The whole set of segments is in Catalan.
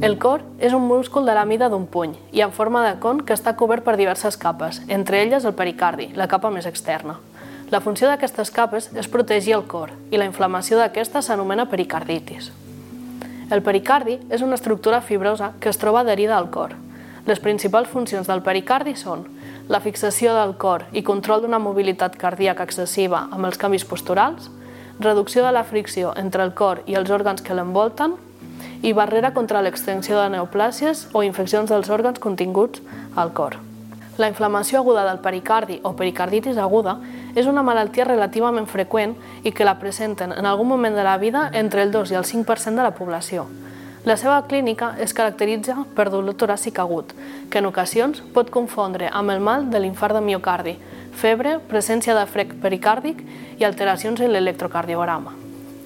El cor és un múscul de la mida d'un puny i en forma de con que està cobert per diverses capes, entre elles el pericardi, la capa més externa. La funció d'aquestes capes és protegir el cor i la inflamació d'aquesta s'anomena pericarditis. El pericardi és una estructura fibrosa que es troba adherida al cor. Les principals funcions del pericardi són la fixació del cor i control d'una mobilitat cardíaca excessiva amb els canvis posturals, reducció de la fricció entre el cor i els òrgans que l'envolten i barrera contra l'extensió de neoplàsies o infeccions dels òrgans continguts al cor. La inflamació aguda del pericardi o pericarditis aguda és una malaltia relativament freqüent i que la presenten en algun moment de la vida entre el 2 i el 5% de la població. La seva clínica es caracteritza per dolor toràcic agut, que en ocasions pot confondre amb el mal de l'infart de miocardi, febre, presència de frec pericàrdic i alteracions en l'electrocardiograma.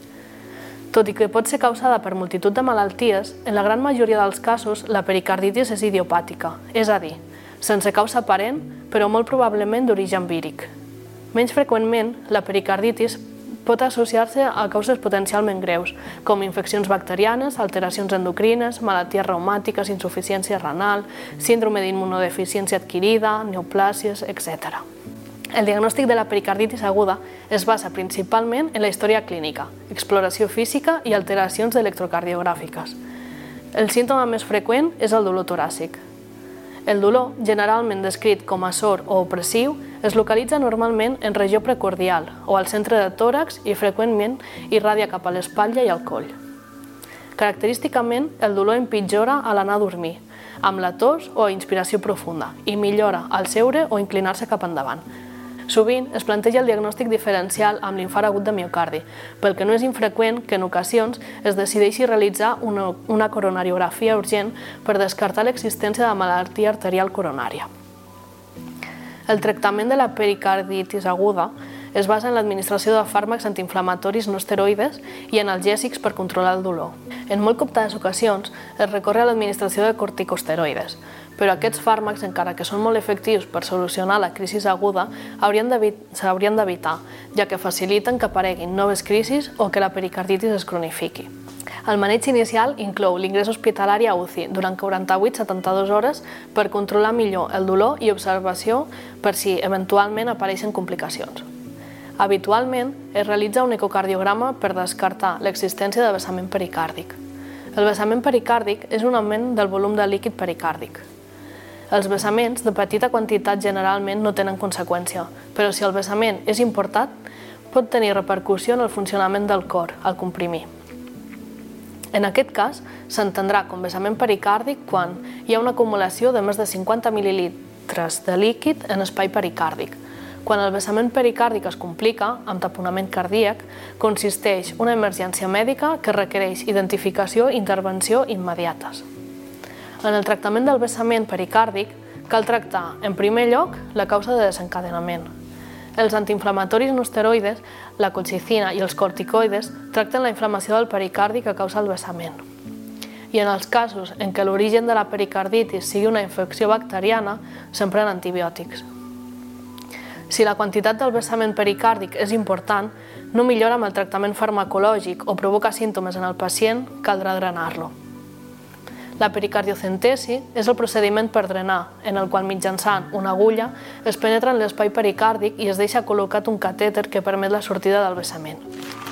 Tot i que pot ser causada per multitud de malalties, en la gran majoria dels casos la pericarditis és idiopàtica, és a dir, sense causa aparent, però molt probablement d'origen víric. Menys freqüentment, la pericarditis pot associar-se a causes potencialment greus, com infeccions bacterianes, alteracions endocrines, malalties reumàtiques, insuficiència renal, síndrome d'immunodeficiència adquirida, neoplàsies, etc. El diagnòstic de la pericarditis aguda es basa principalment en la història clínica, exploració física i alteracions electrocardiogràfiques. El símptoma més freqüent és el dolor toràcic. El dolor, generalment descrit com a sord o opressiu, es localitza normalment en regió precordial o al centre de tòrax i freqüentment irradia cap a l'espatlla i al coll. Característicament, el dolor empitjora a l'anar a dormir, amb la tos o inspiració profunda, i millora al seure o inclinar-se cap endavant. Sovint es planteja el diagnòstic diferencial amb l'infart agut de miocardi, pel que no és infreqüent que en ocasions es decideixi realitzar una coronariografia urgent per descartar l'existència de malaltia arterial coronària. El tractament de la pericarditis aguda es basa en l'administració de fàrmacs antiinflamatoris no esteroides i analgèsics per controlar el dolor. En molt comptades ocasions es recorre a l'administració de corticosteroides, però aquests fàrmacs, encara que són molt efectius per solucionar la crisi aguda, s'haurien d'evitar, ja que faciliten que apareguin noves crisis o que la pericarditis es cronifiqui. El maneig inicial inclou l'ingrés hospitalari a UCI durant 48-72 hores per controlar millor el dolor i observació per si eventualment apareixen complicacions. Habitualment es realitza un ecocardiograma per descartar l'existència de vessament pericàrdic. El vessament pericàrdic és un augment del volum de líquid pericàrdic. Els vessaments de petita quantitat generalment no tenen conseqüència, però si el vessament és important, pot tenir repercussió en el funcionament del cor al comprimir. En aquest cas, s'entendrà com vessament pericàrdic quan hi ha una acumulació de més de 50 mil·lilitres de líquid en espai pericàrdic. Quan el vessament pericàrdic es complica, amb taponament cardíac, consisteix una emergència mèdica que requereix identificació i intervenció immediates. En el tractament del vessament pericàrdic cal tractar, en primer lloc, la causa de desencadenament. Els antiinflamatoris no esteroides, la colchicina i els corticoides tracten la inflamació del pericardi que causa el vessament. I en els casos en què l'origen de la pericarditis sigui una infecció bacteriana, s'empren antibiòtics. Si la quantitat del vessament pericàrdic és important, no millora amb el tractament farmacològic o provoca símptomes en el pacient, caldrà drenar-lo. La pericardiocentesi és el procediment per drenar, en el qual mitjançant una agulla es penetra en l'espai pericàrdic i es deixa col·locat un catèter que permet la sortida del vessament.